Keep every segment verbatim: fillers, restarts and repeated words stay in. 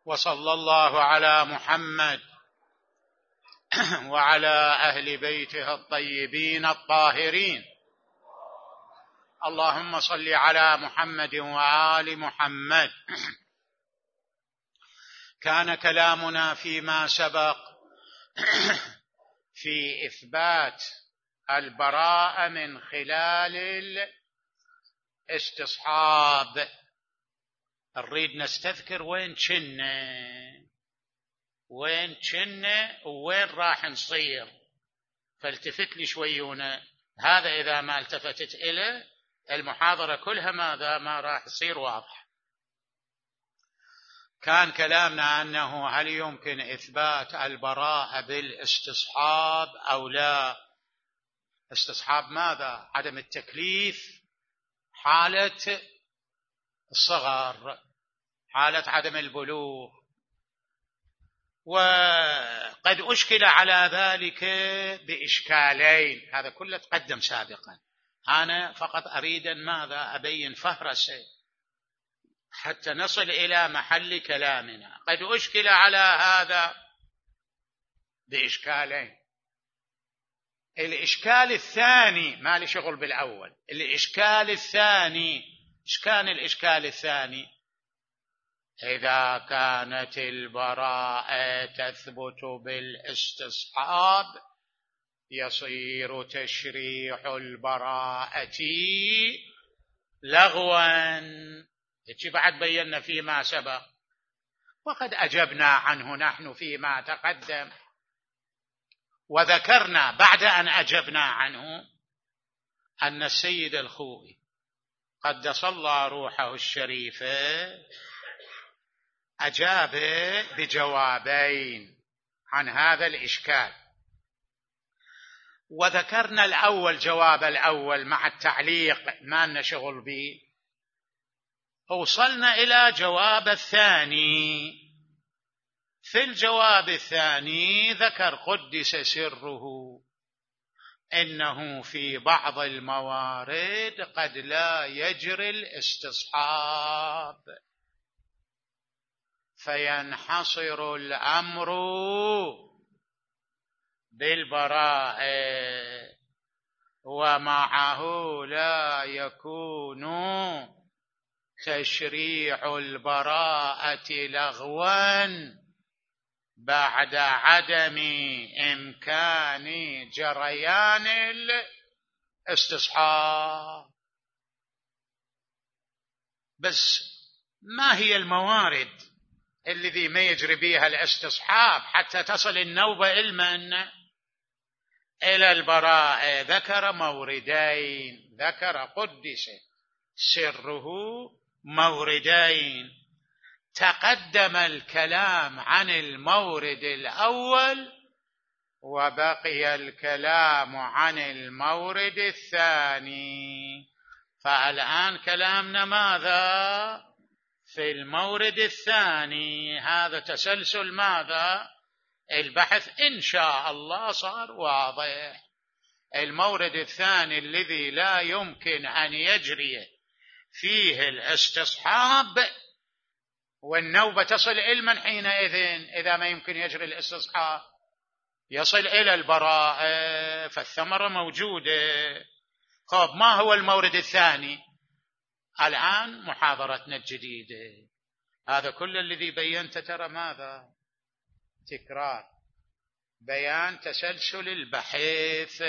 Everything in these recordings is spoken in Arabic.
وصلى الله على محمد وعلى أهل بيته الطيبين الطاهرين. اللهم صل على محمد وآل محمد. كان كلامنا فيما سبق في إثبات البراءة من خلال الاستصحاب. نريد نستذكر وين كنا وين كنا وين راح نصير، فالتفت لي شويونا. هذا إذا ما التفتت إليه المحاضرة كلها ماذا ما راح يصير واضح. كان كلامنا أنه هل يمكن إثبات البراءة بالاستصحاب أو لا. استصحاب ماذا؟ عدم التكليف حالة الصغر، حالة عدم البلوغ. وقد أشكل على ذلك بإشكالين، هذا كله تقدم سابقا. أنا فقط أريد ماذا أبين فهرسة حتى نصل إلى محل كلامنا. قد أشكل على هذا بإشكالين. الإشكال الثاني ما لي شغل بالأول. الإشكال الثاني، إيش كان الإشكال الثاني؟ إذا كانت البراءة تثبت بالاستصحاب يصير تشريح البراءة لغوا. إيش بعد بينا فيما سبق، وقد أجبنا عنه نحن فيما تقدم، وذكرنا بعد أن أجبنا عنه أن السيد الخوئي قدس الله روحه الشريفة أجاب بجوابين عن هذا الإشكال. وذكرنا الأول، جواب الأول مع التعليق ما لنا شغل به. وصلنا إلى جواب الثاني. في الجواب الثاني ذكر قدس سره إنه في بعض الموارد قد لا يجري الاستصحاب فينحصر الأمر بالبراءة، ومعه لا يكون تشريع البراءة لغوا بعد عدم إمكان جريان الاستصحاب. بس ما هي الموارد الذي ما يجري بها الاستصحاب حتى تصل النوبة المن إلى البراءة؟ ذكر موردين، ذكر قدس سره موردين. تقدم الكلام عن المورد الأول وبقي الكلام عن المورد الثاني. فالآن كلامنا ماذا؟ في المورد الثاني. هذا تسلسل ماذا؟ البحث إن شاء الله صار واضح. المورد الثاني الذي لا يمكن أن يجري فيه الاستصحاب والنوبة تصل إلى من حينئذ إذا ما يمكن يجري الاستصحاب؟ يصل إلى البراءة، فالثمرة موجودة. طب ما هو المورد الثاني؟ الآن محاضرتنا الجديدة. هذا كل الذي بينت ترى ماذا؟ تكرار، بيان تسلسل البحث.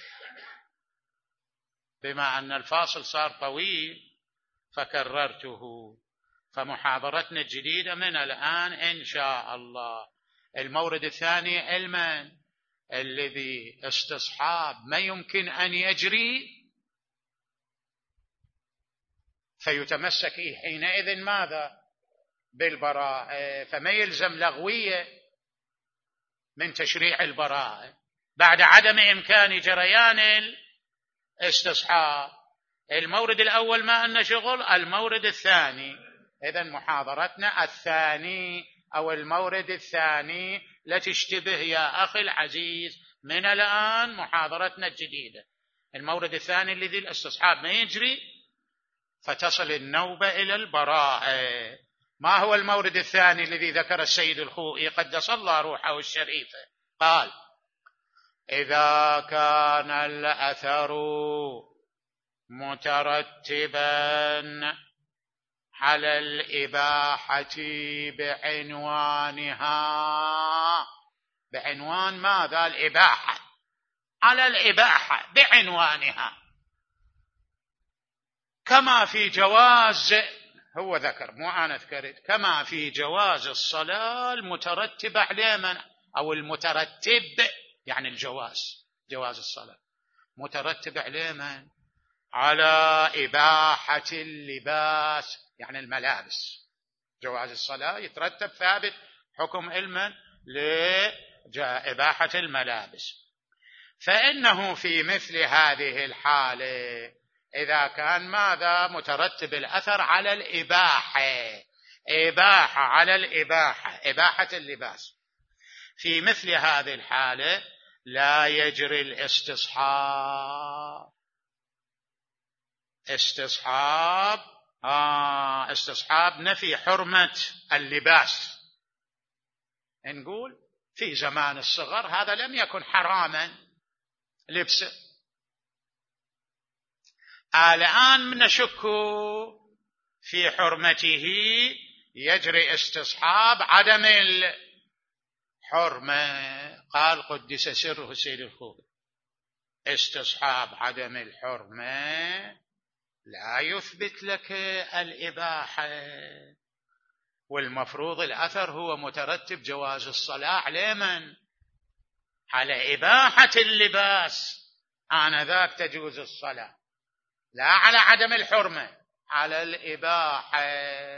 بما أن الفاصل صار طويل فكررته. فمحاضرتنا الجديدة من الآن إن شاء الله. المورد الثاني علما الذي استصحاب ما يمكن أن يجري فيتمسك حينئذ ماذا؟ بالبراءة. فما يلزم لغوية من تشريع البراءة بعد عدم إمكان جريان الاستصحاب. المورد الأول ما أن شغل، المورد الثاني. إذن محاضرتنا الثاني أو المورد الثاني لا تشتبه يا أخي العزيز من الآن محاضرتنا الجديدة. المورد الثاني الذي الاستصحاب ما يجري فتصل النوبة إلى البراءة. ما هو المورد الثاني الذي ذكر السيد الخوئي قدس الله روحه الشريفة؟ قال: إذا كان الأثر مترتبا على الإباحة بعنوانها، بعنوان ماذا؟ الإباحة، على الإباحة بعنوانها، كما في جواز، هو ذكر مو أنا ذكرت، كما في جواز الصلاة المترتب عليه من، أو المترتب يعني الجواز، جواز الصلاة مترتب عليه من؟ على إباحة اللباس يعني الملابس. جواز الصلاة يترتب ثابت حكم علما لإباحة الملابس. فإنه في مثل هذه الحالة إذا كان ماذا؟ مترتب الأثر على الإباحة، إباحة على الإباحة، إباحة اللباس، في مثل هذه الحالة لا يجري الاستصحاب. استصحاب آه استصحاب نفي حرمة اللباس. نقول في زمان الصغر هذا لم يكن حراما لبسه، الآن نشك في حرمته، يجري استصحاب عدم الحرمة. قال قدس سره السيد الخوئي: استصحاب عدم الحرمة لا يثبت لك الإباحة، والمفروض الأثر هو مترتب جواز الصلاة على من؟ على إباحة اللباس، آنذاك تجوز الصلاة، لا على عدم الحرمة، على الإباحة.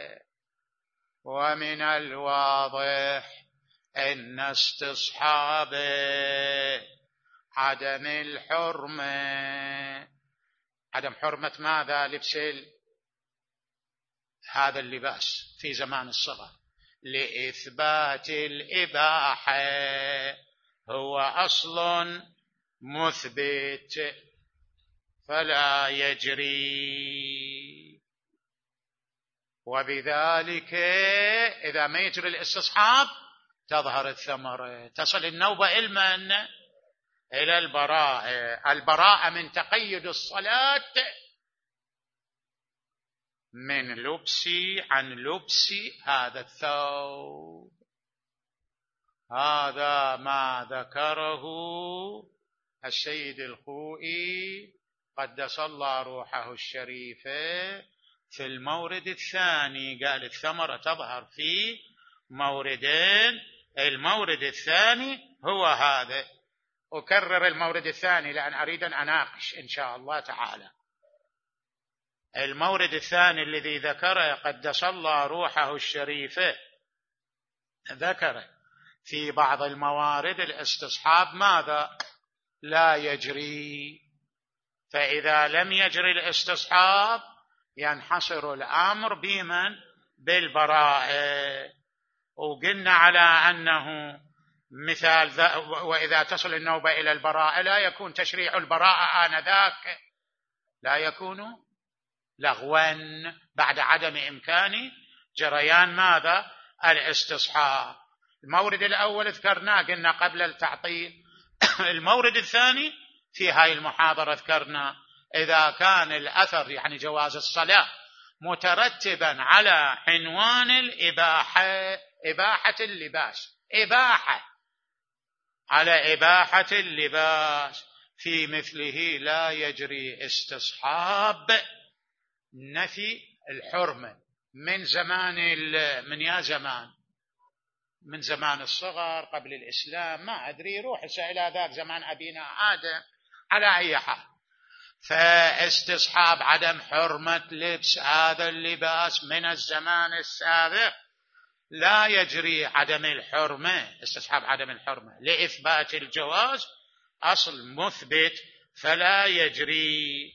ومن الواضح أن استصحاب عدم الحرمة، عدم حرمة ماذا؟ لبس هذا اللباس في زمان الصغر لإثبات الإباحة هو أصل مثبت فلا يجري. وبذلك إذا ما يجري الاستصحاب تظهر الثمرة، تصل النوبة علما إلى البراءة، البراءة من تقيد الصلاة من لبس عن لبس هذا الثوب. هذا ما ذكره السيد الخوئي قدس الله روحه الشريفة في المورد الثاني. قال الثمرة تظهر في موردين، المورد الثاني هو هذا. أكرر المورد الثاني لأن أريد أن أناقش إن شاء الله تعالى. المورد الثاني الذي ذكره قدس الله روحه الشريفة، ذكر في بعض الموارد الاستصحاب ماذا؟ لا يجري. فإذا لم يجري الاستصحاب ينحصر الأمر بمن؟ بالبراءة. وقلنا على أنه مثال ذا، وإذا تصل النوبة إلى البراءة لا يكون تشريع البراءة آنذاك، لا يكون لغوا بعد عدم إمكان جريان ماذا؟ الاستصحاب. المورد الأول ذكرناه قلنا قبل التعطيل. المورد الثاني في هاي المحاضرة ذكرنا إذا كان الأثر يعني جواز الصلاة مترتبا على عنوان الإباحة، إباحة اللباس، إباحة على إباحة اللباس، في مثله لا يجري استصحاب نفي الحرمة من زمان من يا زمان من زمان الصغر قبل الإسلام، ما أدري، روح إلى ذاك زمان أبينا آدم. على أي حال فاستصحاب عدم حرمة لبس هذا اللباس من الزمان السابق لا يجري عدم الحرمة، استصحاب عدم الحرمة لإثبات الجواز أصل مثبت فلا يجري.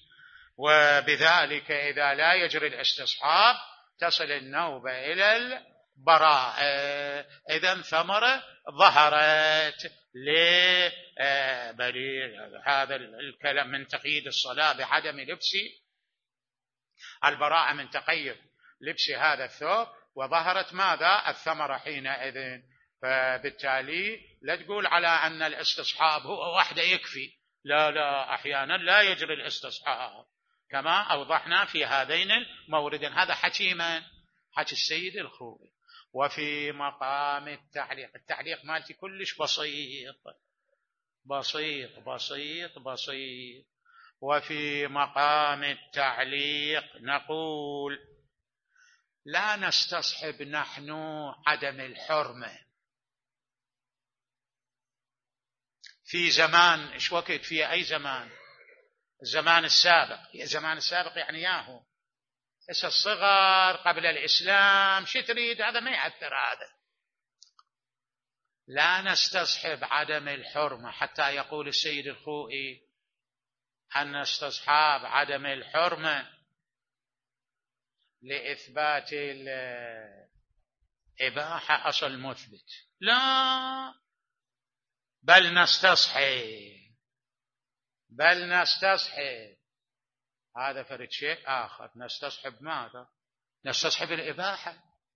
وبذلك إذا لا يجري الاستصحاب تصل النوبة إلى البراءة. إذن ثمرة ظهرت لبليغ هذا الكلام من تقييد الصلاة بعدم لبس، البراءة من تقيد لبس هذا الثوب وظهرت ماذا؟ الثمرة حينئذ. فبالتالي لا تقول على أن الاستصحاب هو وحده يكفي، لا لا، أحيانا لا يجري الاستصحاب كما أوضحنا في هذين الموردين. هذا حكي من؟ حكي السيد الخوئي. وفي مقام التعليق، التعليق مالتي كلش بسيط بسيط بسيط بسيط. وفي مقام التعليق نقول لا نستصحب نحن عدم الحرمة في زمان، ايش وقت؟ في أي زمان؟ الزمان السابق. الزمان السابق يعني ياهو إيش الصغر قبل الإسلام، شو تريد؟ هذا ما يأثر. هذا لا نستصحب عدم الحرمة، حتى يقول السيد الخوئي أن استصحاب عدم الحرمة لإثبات الإباحة أصل مثبت، لا، بل نستصحب بل نستصحب هذا فرد شيء آخر. نستصحب ماذا؟ نستصحب الإباحة.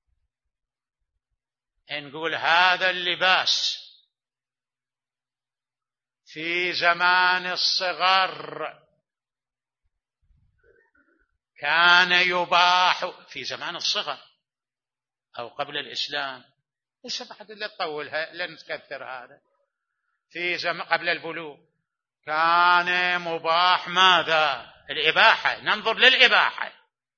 نقول هذا اللباس في زمان الصغر كان يباح، في زمان الصغر أو قبل الإسلام، ليس بعد لا تطولها لا نكثر هذا، في زمان قبل البلوغ كان مباح ماذا؟ الإباحة. ننظر للإباحة،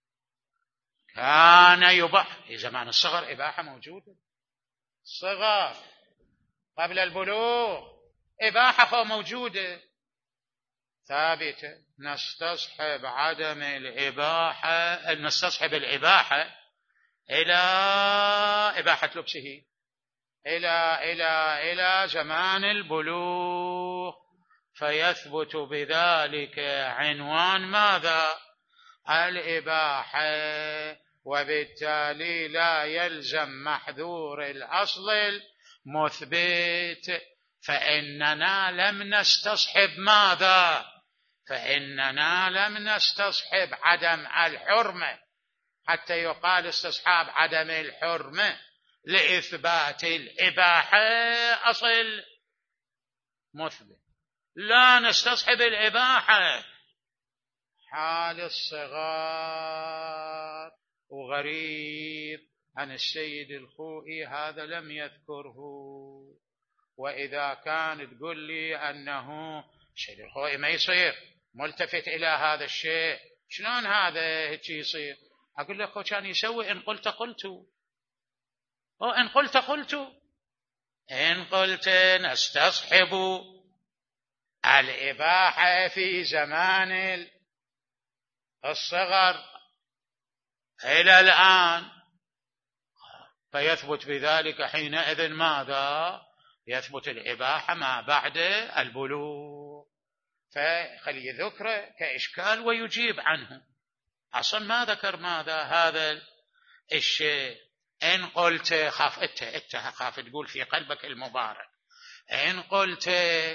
كان يباح في زمان الصغر، إباحة موجودة. الصغر قبل البلوغ إباحة موجودة ثابتة. نستصحب عدم الإباحة، نستصحب الإباحة إلى إباحة لبسه إلى إلى إلى زمان البلوغ، فيثبت بذلك عنوان ماذا؟ الإباحة. وبالتالي لا يلزم محذور الأصل المثبت، فإننا لم نستصحب ماذا؟ فإننا لم نستصحب عدم الحرمة حتى يقال استصحاب عدم الحرمة لإثبات الإباحة أصل مثبت. لا نستصحب الإباحة حال الصغار. وغريب عن السيد الخوئي هذا لم يذكره. وإذا كان تقول لي أنه السيد الخوئي ما يصير ملتفت إلى هذا الشيء، شلون هذا هيك يصير؟ أقول لك هو كان يسوي إن قلت قلت، أو إن قلت قلت إن قلت نستصحب الإباحة في زمان الصغر إلى الآن، فيثبت بذلك حينئذ ماذا؟ يثبت الإباحة ما بعد البلوغ. فخلي ذكره كإشكال ويجيب عنه. أصلا ما ذكر ماذا؟ هذا الشيء. إن قلت خاف إنت إنت خاف تقول في قلبك المبارك، إن قلت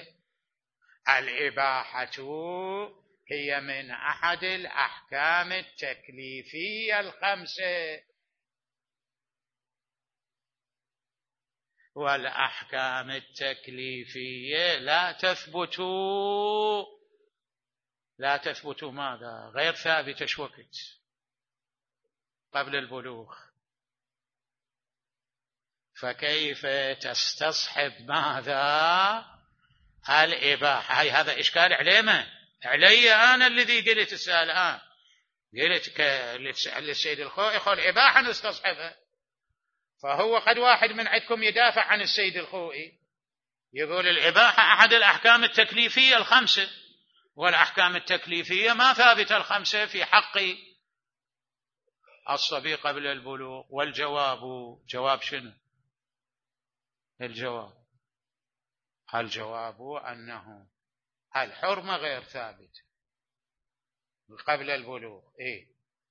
الإباحة هي من أحد الأحكام التكليفية الخمسة، والأحكام التكليفية لا تثبت لا تثبت ماذا؟ غير ثابتة. شو وقت؟ قبل البلوغ. فكيف تستصحب ماذا؟ الإباحة. هاي هذا إشكال علينا، علي أنا الذي قلت السؤال الآن، قلت للسيد الخوئي قال إباحة نستصحبها، فهو قد واحد من عندكم يدافع عن السيد الخوئي يقول الإباحة أحد الأحكام التكليفية الخمسة، والأحكام التكليفية ما ثابتة الخمسة في حق الصبي قبل البلوغ. والجواب جواب شنو؟ الجواب الجواب أنه الحرمة غير ثابت قبل البلوغ، إيه؟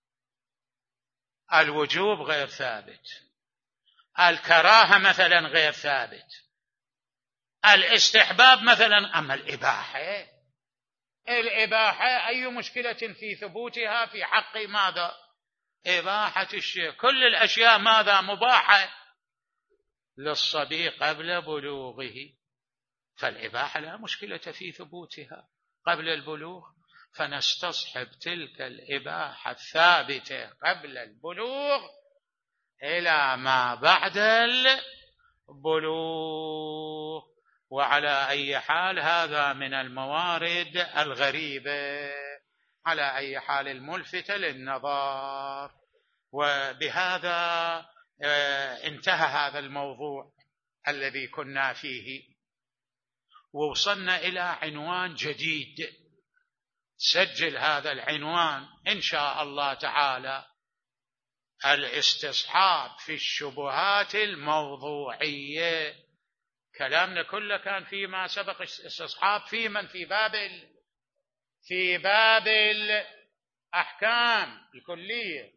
الوجوب غير ثابت، الكراهة مثلا غير ثابت، الاستحباب مثلا. أما الإباحة، الإباحة أي مشكلة في ثبوتها في حق ماذا؟ إباحة الشيء، كل الأشياء ماذا؟ مباحة للصبي قبل بلوغه، فالإباحة لا مشكلة في ثبوتها قبل البلوغ، فنستصحب تلك الإباحة الثابتة قبل البلوغ إلى ما بعد البلوغ. وعلى أي حال هذا من الموارد الغريبة، على أي حال الملفتة للنظر. وبهذا انتهى هذا الموضوع الذي كنا فيه، ووصلنا إلى عنوان جديد. سجل هذا العنوان إن شاء الله تعالى: الاستصحاب في الشبهات الموضوعية. كلامنا كله كان فيما سبق استصحاب في من في باب في باب الأحكام الكلية.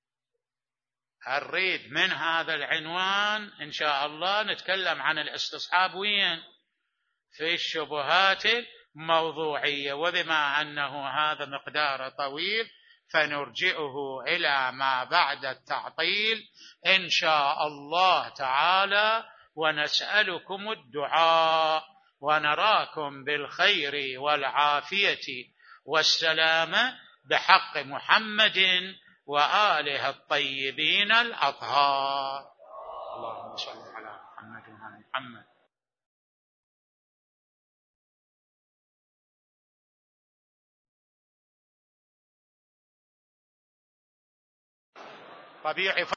الريد من هذا العنوان إن شاء الله نتكلم عن الاستصحاب وين؟ في الشبهات الموضوعية. وبما أنه هذا مقدار طويل فنرجئه إلى ما بعد التعطيل إن شاء الله تعالى، ونسألكم الدعاء، ونراكم بالخير والعافية والسلامة بحق محمد وآله الطيبين الأطهار. اللهم صل على محمد وعلى محمد. طبيعي